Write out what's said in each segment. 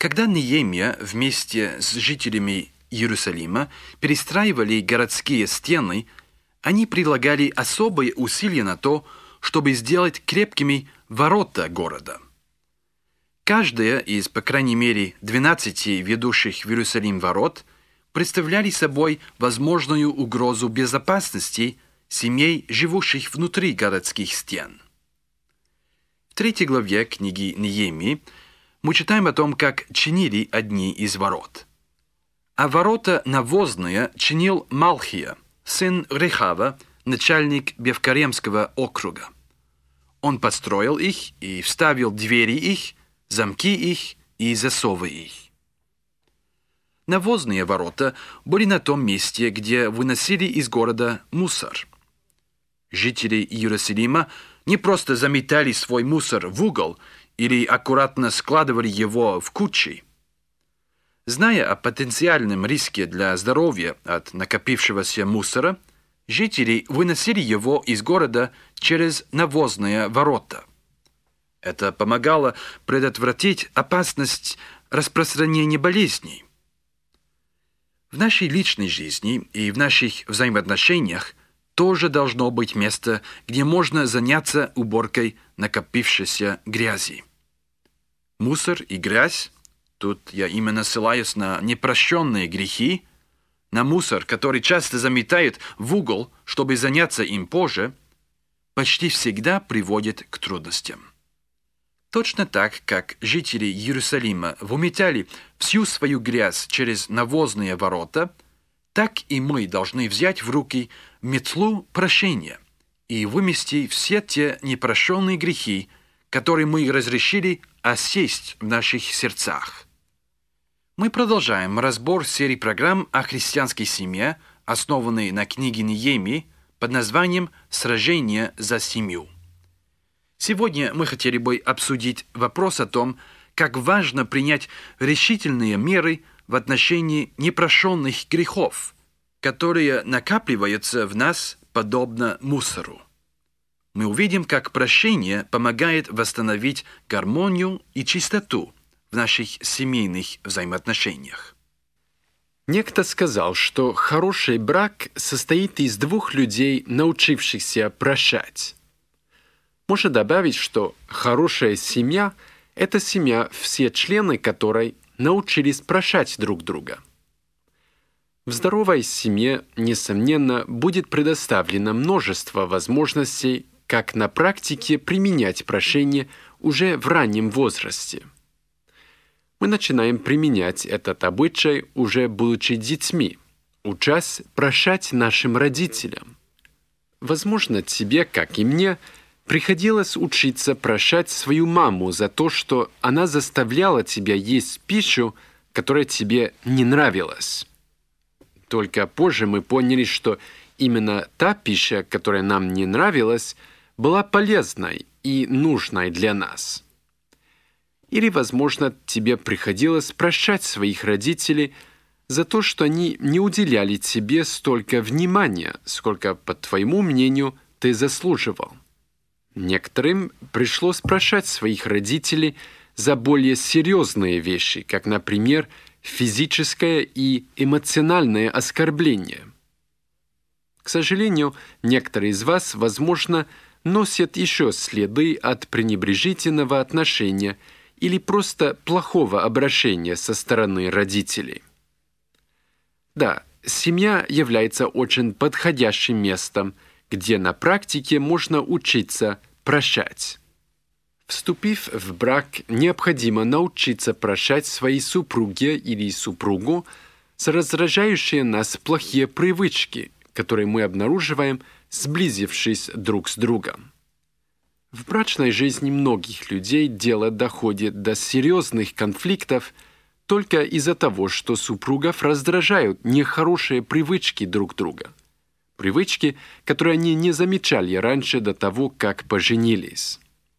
Когда Неемия вместе с жителями Иерусалима перестраивали городские стены, они прилагали особые усилия на то, чтобы сделать крепкими ворота города. Каждая из, по крайней мере, 12 ведущих в Иерусалим ворот представляли собой возможную угрозу безопасности семей, живущих внутри городских стен. В 3 главе книги Неемии мы читаем о том, как чинили одни из ворот. А ворота навозные чинил Малхия, сын Рехава, начальник Бевкаремского округа. Он построил их и вставил двери их, замки их и засовы их. Навозные ворота были на том месте, где выносили из города мусор. Жители Иерусалима не просто заметали свой мусор в угол или аккуратно складывали его в кучи. Зная о потенциальном риске для здоровья от накопившегося мусора, жители выносили его из города через навозные ворота. Это помогало предотвратить опасность распространения болезней. В нашей личной жизни и в наших взаимоотношениях тоже должно быть место, где можно заняться уборкой накопившейся грязи. Мусор и грязь, тут я именно ссылаюсь на непрощенные грехи, на мусор, который часто заметают в угол, чтобы заняться им позже, почти всегда приводит к трудностям. Точно так, как жители Иерусалима выметали всю свою грязь через навозные ворота, так и мы должны взять в руки метлу прощения и вымести все те непрощенные грехи, которые мы разрешили осесть в наших сердцах. Мы продолжаем разбор серии программ о христианской семье, основанной на книге Неемии под названием «Сражение за семью». Сегодня мы хотели бы обсудить вопрос о том, как важно принять решительные меры в отношении непрощенных грехов, которые накапливаются в нас подобно мусору. Мы увидим, как прощение помогает восстановить гармонию и чистоту в наших семейных взаимоотношениях. Некто сказал, что хороший брак состоит из 2 людей, научившихся прощать. Можно добавить, что хорошая семья – это семья, все члены которой научились прощать друг друга. В здоровой семье, несомненно, будет предоставлено множество возможностей, как на практике применять прощение уже в раннем возрасте. Мы начинаем применять этот обычай, уже будучи детьми, учась прощать нашим родителям. Возможно, тебе, как и мне, приходилось учиться прощать свою маму за то, что она заставляла тебя есть пищу, которая тебе не нравилась. Только позже мы поняли, что именно та пища, которая нам не нравилась, была полезной и нужной для нас. Или, возможно, тебе приходилось прощать своих родителей за то, что они не уделяли тебе столько внимания, сколько, по твоему мнению, ты заслуживал. Некоторым пришлось прощать своих родителей за более серьезные вещи, как, например, физическое и эмоциональное оскорбление. К сожалению, некоторые из вас, возможно, носят еще следы от пренебрежительного отношения или просто плохого обращения со стороны родителей. Да, семья является очень подходящим местом, где на практике можно учиться прощать. Вступив в брак, необходимо научиться прощать своей супруге или супругу за раздражающие нас плохие привычки, которые мы обнаруживаем, сблизившись друг с другом. В брачной жизни многих людей дело доходит до серьезных конфликтов только из-за того, что супругов раздражают нехорошие привычки друг друга. Привычки, которые они не замечали раньше до того, как поженились.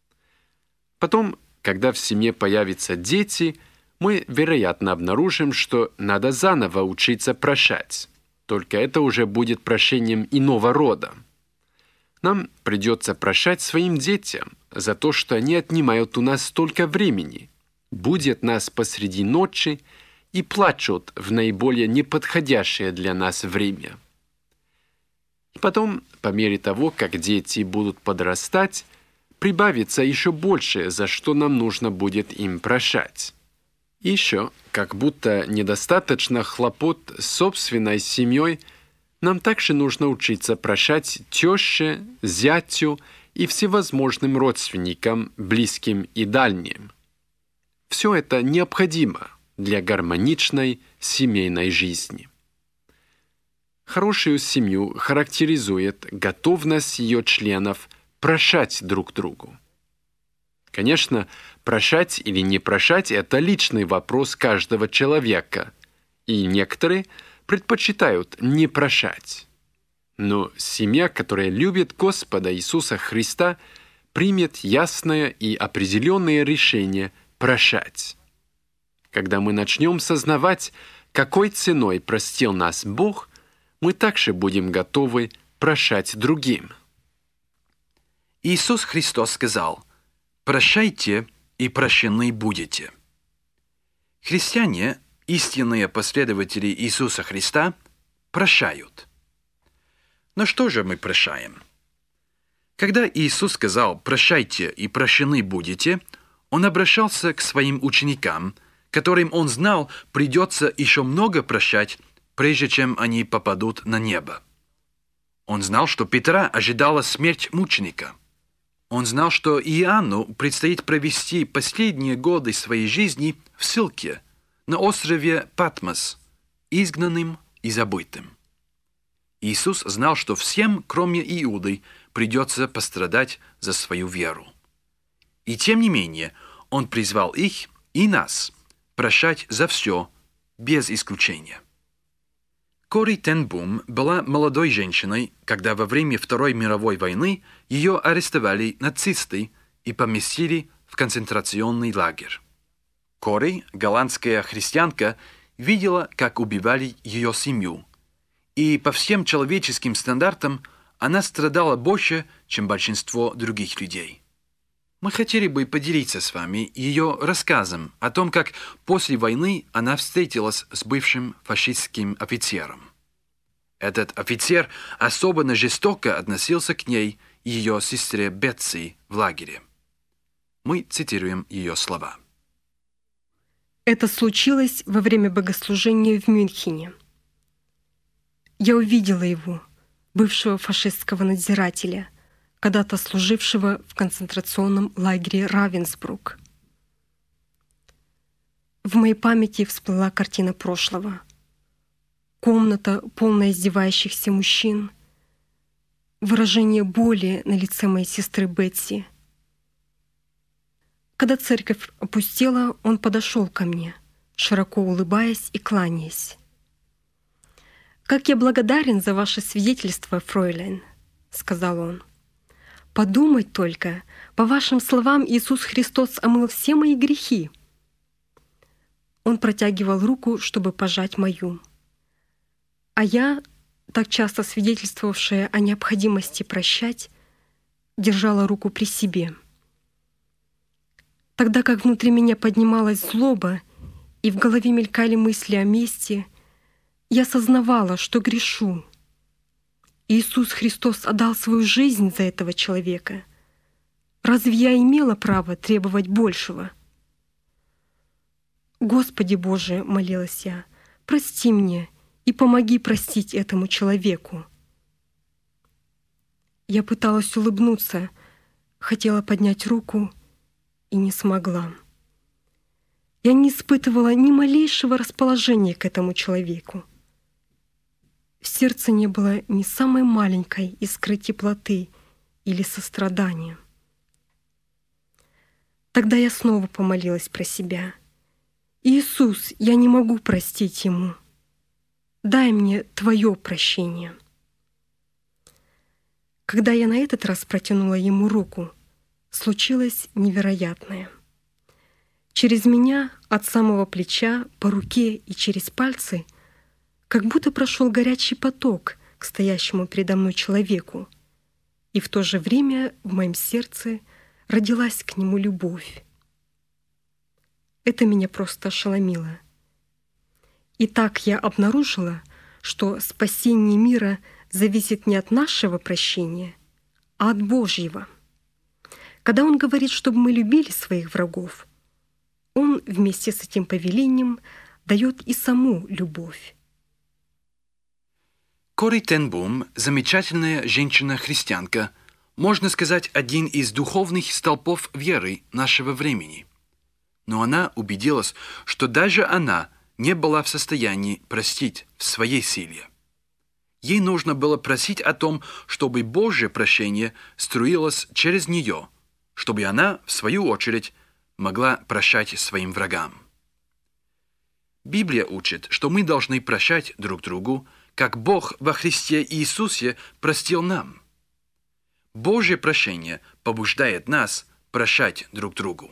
Потом, когда в семье появятся дети, мы, вероятно, обнаружим, что надо заново учиться прощать. Только это уже будет прощением иного рода. Нам придется прощать своим детям за то, что они отнимают у нас столько времени. будят нас посреди ночи и плачут в наиболее неподходящее для нас время. И потом, по мере того, как дети будут подрастать, прибавится еще больше, за что нам нужно будет им прощать. И еще, как будто недостаточно хлопот с собственной семьей, нам также нужно учиться прощать теще, зятю и всевозможным родственникам, близким и дальним. Все это необходимо для гармоничной семейной жизни. Хорошую семью характеризует готовность ее членов прощать друг другу. Конечно, прощать или не прощать – это личный вопрос каждого человека, и некоторые предпочитают не прощать. Но семья, которая любит Господа Иисуса Христа, примет ясное и определенное решение прощать. Когда мы начнем сознавать, какой ценой простил нас Бог, мы также будем готовы прощать другим. Иисус Христос сказал: «Прощайте, и прощены будете». Христиане, истинные последователи Иисуса Христа, прощают. Но что же мы прощаем? Когда Иисус сказал «прощайте, и прощены будете», Он обращался к своим ученикам, которым Он знал, придется еще много прощать, прежде чем они попадут на небо. Он знал, что Петра ожидала смерть мученика. Он знал, что Иоанну предстоит провести последние годы своей жизни в ссылке на острове Патмос, изгнанным и забытым. Иисус знал, что всем, кроме Иуды, придется пострадать за свою веру. И тем не менее, Он призвал их и нас прощать за все, без исключения. Кори Тен Бум была молодой женщиной, когда во время Второй мировой войны ее арестовали нацисты и поместили в концентрационный лагерь. Кори, голландская христианка, видела, как убивали ее семью, и по всем человеческим стандартам она страдала больше, чем большинство других людей. Мы хотели бы поделиться с вами ее рассказом о том, как после войны она встретилась с бывшим фашистским офицером. Этот офицер особенно жестоко относился к ней и ее сестре Бетси в лагере. Мы цитируем ее слова. Это случилось во время богослужения в Мюнхене. Я увидела его, бывшего фашистского надзирателя, когда-то служившего в концентрационном лагере Равенсбрук. В моей памяти всплыла картина прошлого. Комната, полная издевающихся мужчин, выражение боли на лице моей сестры Бетси. Когда церковь опустела, он подошел ко мне, широко улыбаясь и кланяясь. «Как я благодарен за ваше свидетельство, фройлен», — сказал он. «Подумать только, по вашим словам, Иисус Христос омыл все мои грехи». Он протягивал руку, чтобы пожать мою. А я, так часто свидетельствовавшая о необходимости прощать, держала руку при себе. Тогда как внутри меня поднималась злоба и в голове мелькали мысли о мести, я сознавала, что грешу. Иисус Христос отдал свою жизнь за этого человека. Разве я имела право требовать большего? «Господи Боже», — молилась я, — «прости мне и помоги простить этому человеку». Я пыталась улыбнуться, хотела поднять руку и не смогла. Я не испытывала ни малейшего расположения к этому человеку. В сердце не было ни самой маленькой искры теплоты или сострадания. Тогда я снова помолилась про себя. «Иисус, я не могу простить ему. Дай мне Твое прощение». Когда я на этот раз протянула ему руку, случилось невероятное. Через меня от самого плеча, по руке и через пальцы как будто прошел горячий поток к стоящему передо мной человеку, и в то же время в моем сердце родилась к нему любовь. Это меня просто ошеломило. И так я обнаружила, что спасение мира зависит не от нашего прощения, а от Божьего. Когда Он говорит, чтобы мы любили своих врагов, Он вместе с этим повелением дает и саму любовь. Кори Тен Бум, замечательная женщина-христианка, можно сказать, один из духовных столпов веры нашего времени. Но она убедилась, что даже она не была в состоянии простить в своей силе. Ей нужно было просить о том, чтобы Божье прощение струилось через нее, чтобы она, в свою очередь, могла прощать своим врагам. Библия учит, что мы должны прощать друг другу, как Бог во Христе Иисусе простил нам. Божье прощение побуждает нас прощать друг другу.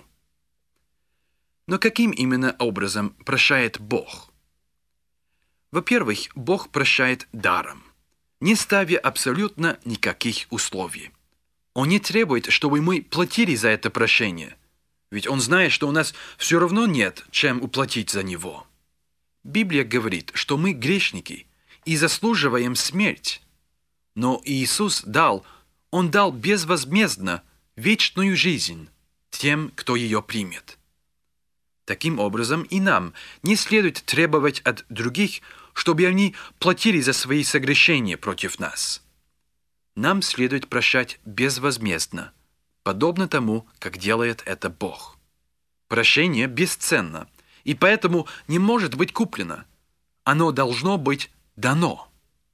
Но каким именно образом прощает Бог? Во-первых, Бог прощает даром, не ставя абсолютно никаких условий. Он не требует, чтобы мы платили за это прощение, ведь Он знает, что у нас все равно нет, чем уплатить за него. Библия говорит, что мы грешники и заслуживаем смерть. Но Иисус Он дал безвозмездно вечную жизнь тем, кто ее примет. Таким образом, и нам не следует требовать от других, чтобы они платили за свои согрешения против нас. Нам следует прощать безвозмездно, подобно тому, как делает это Бог. Прощение бесценно, и поэтому не может быть куплено. Оно должно быть дано.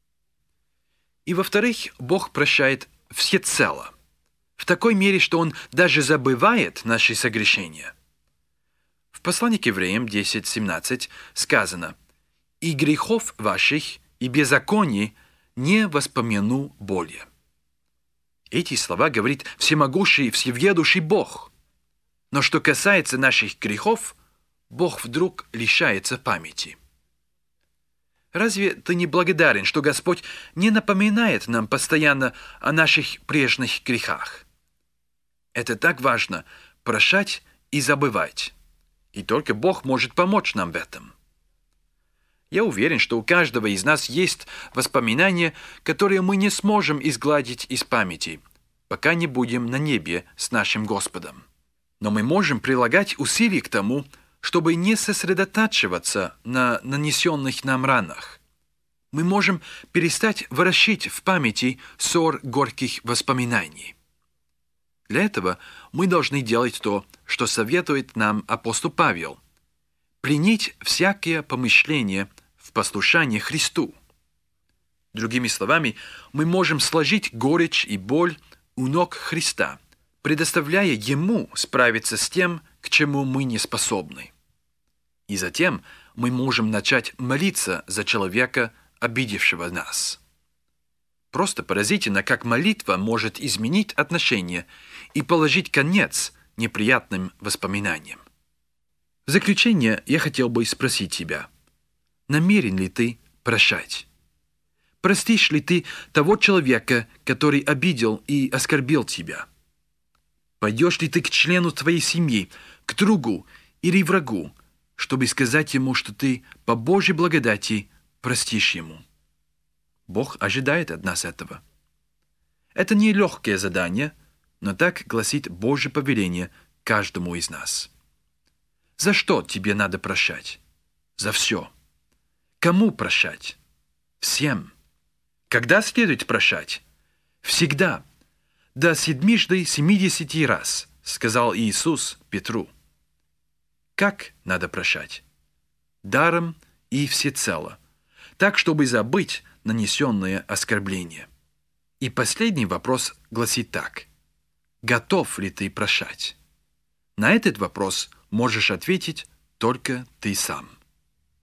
И во-вторых, Бог прощает всецело, в такой мере, что Он даже забывает наши согрешения. В послании к Евреям 10:17 сказано: «И грехов ваших, и беззаконий не воспомяну более». Эти слова говорит всемогущий и всеведущий Бог. Но что касается наших грехов, Бог вдруг лишается памяти. Разве ты не благодарен, что Господь не напоминает нам постоянно о наших прежних грехах? Это так важно – прощать и забывать. И только Бог может помочь нам в этом. Я уверен, что у каждого из нас есть воспоминания, которые мы не сможем изгладить из памяти, пока не будем на небе с нашим Господом. Но мы можем прилагать усилия к тому, чтобы не сосредотачиваться на нанесенных нам ранах. Мы можем перестать ворошить в памяти ссор горьких воспоминаний. Для этого мы должны делать то, что советует нам апостол Павел – принять всякие помышления в послушание Христу. Другими словами, мы можем сложить горечь и боль у ног Христа, предоставляя Ему справиться с тем, к чему мы не способны. И затем мы можем начать молиться за человека, обидевшего нас. Просто поразительно, как молитва может изменить отношения и положить конец неприятным воспоминаниям. В заключение я хотел бы спросить тебя, намерен ли ты прощать? Простишь ли ты того человека, который обидел и оскорбил тебя? Пойдешь ли ты к члену твоей семьи, к другу или врагу, чтобы сказать ему, что ты по Божьей благодати простишь ему? Бог ожидает от нас этого. Это не легкое задание, но так гласит Божье повеление каждому из нас. За что тебе надо прощать? За все. Кому прощать? Всем. Когда следует прощать? Всегда. До 70 раз, сказал Иисус Петру. Как надо прощать? Даром и всецело, так, чтобы забыть нанесенное оскорбление. И последний вопрос гласит так. Готов ли ты прощать? На этот вопрос можешь ответить только ты сам.